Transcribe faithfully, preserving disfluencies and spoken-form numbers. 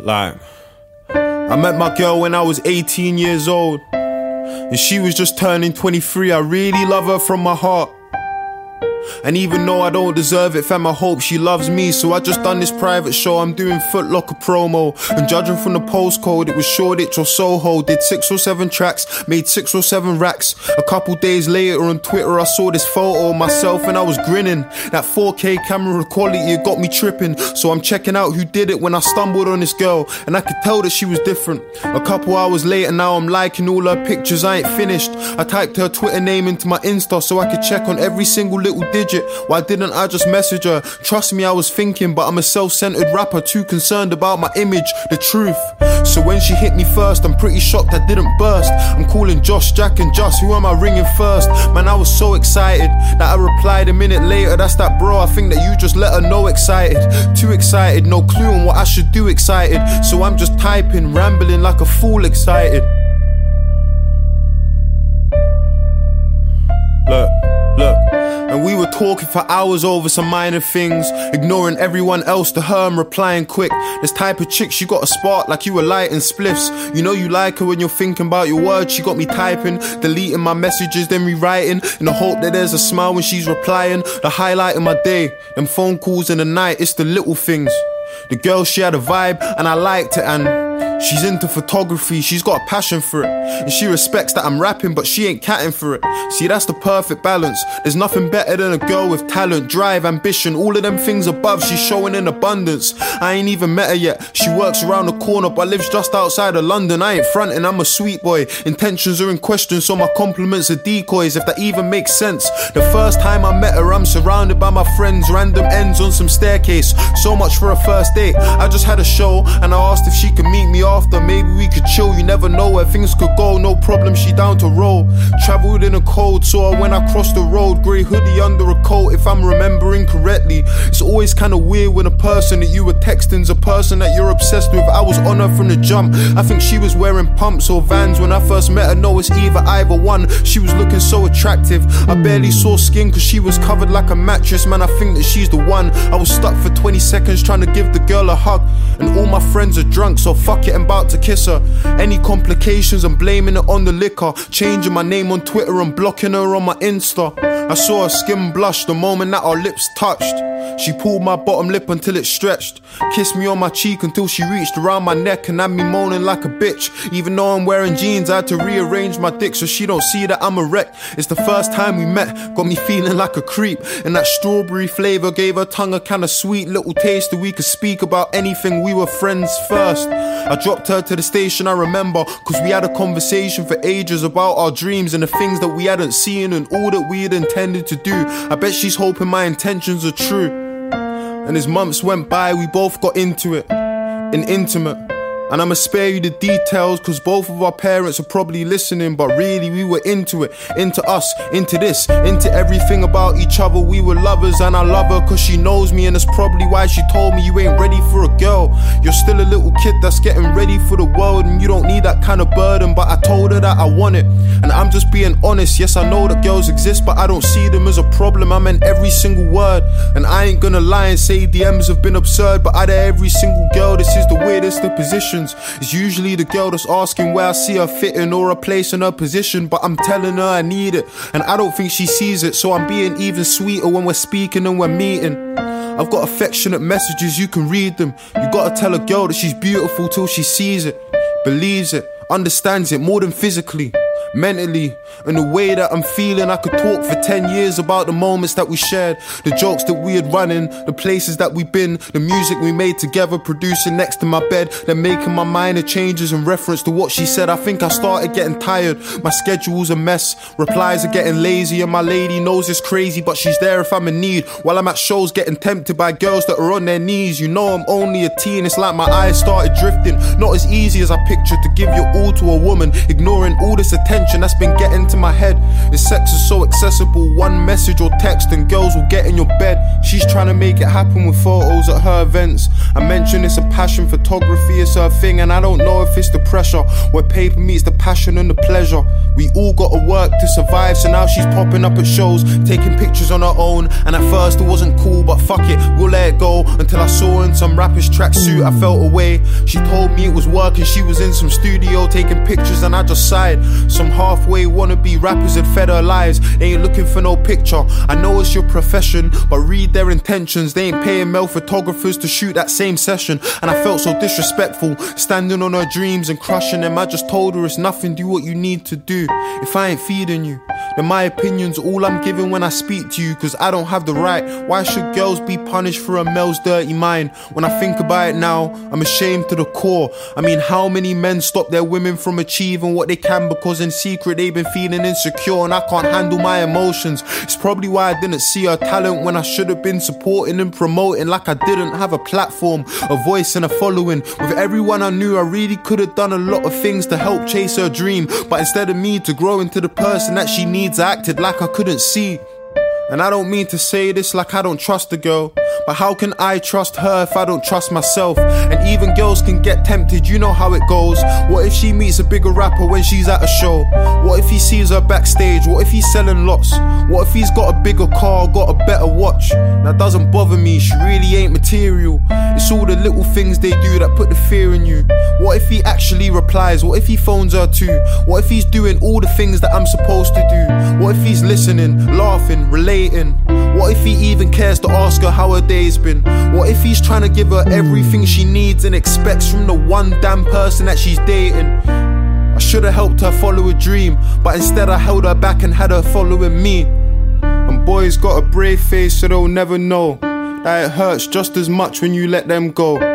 Like, I met my girl when I was eighteen years old, and she was just turning twenty-three. I really love her from my heart, and even though I don't deserve it, fam, I hope she loves me. So I just done this private show, I'm doing Foot Locker promo, and judging from the postcode, it was Shoreditch or Soho. Did six or seven tracks, made six or seven racks. A couple days later on Twitter, I saw this photo of myself and I was grinning. That four K camera quality, it got me tripping. So I'm checking out who did it when I stumbled on this girl, and I could tell that she was different. A couple hours later, now I'm liking all her pictures, I ain't finished. I typed her Twitter name into my Insta so I could check on every single little digit. Why didn't I just message her? Trust me, I was thinking, but I'm a self-centered rapper, too concerned about my image, the truth. So when she hit me first, I'm pretty shocked I didn't burst. I'm calling Josh, Jack and Just, who am I ringing first? Man, I was so excited that I replied a minute later, that's that bro, I think that you just let her know excited. Too excited, no clue on what I should do excited. So I'm just typing, rambling like a fool excited. Look, look. And we were talking for hours over some minor things, ignoring everyone else to her and replying quick. This type of chick, she got a spark like you were lighting spliffs. You know you like her when you're thinking about your words. She got me typing, deleting my messages, then rewriting, in the hope that there's a smile when she's replying. The highlight of my day, them phone calls in the night, it's the little things. The girl, she had a vibe and I liked it, and she's into photography, she's got a passion for it, and she respects that I'm rapping, but she ain't catting for it. See, that's the perfect balance. There's nothing better than a girl with talent, drive, ambition, all of them things above, she's showing in abundance. I ain't even met her yet, she works around the corner but lives just outside of London. I ain't fronting, I'm a sweet boy, intentions are in question, so my compliments are decoys, if that even makes sense. The first time I met her, I'm surrounded by my friends, random ends on some staircase, so much for a first date. I just had a show and I asked if she could meet me after, maybe we could chill, you never know where things could go. No problem, she down to roll. Travelled in a cold, saw her when I crossed the road, grey hoodie under a coat if I'm remembering correctly. It's always kinda weird when a person that you were texting's a person that you're obsessed with. I was on her from the jump, I think she was wearing pumps or Vans when I first met her. No, it's either either one. She was looking so attractive, I barely saw skin cause she was covered like a mattress. Man, I think that she's the one. I was stuck for twenty seconds trying to give the girl a hug, and all my friends are drunk, so fuck it, I'm about to kiss her. Any complications, I'm blaming it on the liquor, changing my name on Twitter and blocking her on my Insta. I saw her skin blush the moment that our lips touched. She pulled my bottom lip until it stretched, kissed me on my cheek until she reached around my neck and had me moaning like a bitch. Even though I'm wearing jeans, I had to rearrange my dick so she don't see that I'm a wreck. It's the first time we met, got me feeling like a creep, and that strawberry flavour gave her tongue a kinda sweet little taste that we could speak about anything. We were friends first. I dropped her to the station, I remember, cause we had a conversation for ages about our dreams and the things that we hadn't seen and all that we had intended to do. I bet she's hoping my intentions are true. And as months went by, we both got into it, and intimate. And I'ma spare you the details cause both of our parents are probably listening, but really we were into it, into us, into this, into everything about each other. We were lovers and I love her cause she knows me, and that's probably why she told me you ain't ready for a girl. You're still a little kid that's getting ready for the world, and you don't need that kind of burden. But I told her that I want it, and I'm just being honest. Yes, I know that girls exist, but I don't see them as a problem. I meant every single word, and I ain't gonna lie and say D Ms have been absurd, but out of every single girl, this is the weirdest of positions. It's usually the girl that's asking where I see her fitting or a place in her position, but I'm telling her I need it, and I don't think she sees it, so I'm being even sweeter when we're speaking and we're meeting. I've got affectionate messages, you can read them. You gotta tell a girl that she's beautiful till she sees it, believes it, understands it more than physically, mentally, and the way that I'm feeling. I could talk for ten years about the moments that we shared, the jokes that we had run in, the places that we've been, the music we made together, producing next to my bed, then making my minor changes in reference to what she said. I think I started getting tired, my schedule's a mess, replies are getting lazy, and my lady knows it's crazy, but she's there if I'm in need, while I'm at shows getting tempted by girls that are on their knees. You know I'm only a teen, it's like my eyes started drifting, not as easy as I pictured to give your all to a woman, ignoring all this attention attention that's been getting to my head. This sex is so accessible, one message or text and girls will get in your bed. She's trying to make it happen with photos at her events. I mentioned it's a passion, photography is her thing, and I don't know if it's the pressure where paper meets the passion and the pleasure. We all gotta work to survive, so now she's popping up at shows, taking pictures on her own. And at first it wasn't cool, but fuck it, we'll let it go. Until I saw her in some rapper's tracksuit, I felt away. She told me it was work and she was in some studio taking pictures, and I just sighed. Some halfway wannabe rappers had fed her lies. They ain't looking for no picture. I know it's your profession, but read their intentions. They ain't paying male photographers to shoot that same session. And I felt so disrespectful, standing on her dreams and crushing them. I just told her it's nothing, do what you need to do. If I ain't feeding you, then my opinion's all I'm giving when I speak to you, cause I don't have the right. Why should girls be punished for a male's dirty mind? When I think about it now, I'm ashamed to the core. I mean, how many men stop their women from achieving what they can because in secret they've been feeling insecure, and I can't handle my emotions. It's probably why I didn't see her talent when I should have been supporting and promoting. Like I didn't have a platform, a voice and a following. With everyone I knew, I really could have done a lot of things to help chase her dream, but instead of me to grow into the person that she needs, I acted like I couldn't see. And I don't mean to say this like I don't trust the girl, but how can I trust her if I don't trust myself? And even girls can get tempted, you know how it goes. What if she meets a bigger rapper when she's at a show? What if he sees her backstage? What if he's selling lots? What if he's got a bigger car, got a better watch? That doesn't bother me, she really ain't material. It's all the little things they do that put the fear in you. What if he actually replies? What if he phones her too? What if he's doing all the things that I'm supposed to do? What if he's listening, laughing, relating? What if he even cares to ask her how her day's been? What if he's trying to give her everything she needs and expects from the one damn person that she's dating? I should have helped her follow a dream, but instead I held her back and had her following me. And boys got a brave face, so they'll never know that it hurts just as much when you let them go.